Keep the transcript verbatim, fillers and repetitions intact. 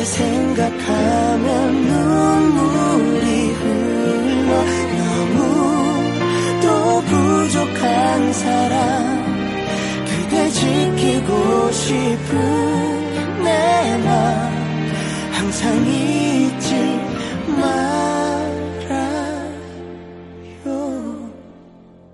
생각하면 눈물이 흘러 너무도 부족한 사랑 그댈 지키고 싶은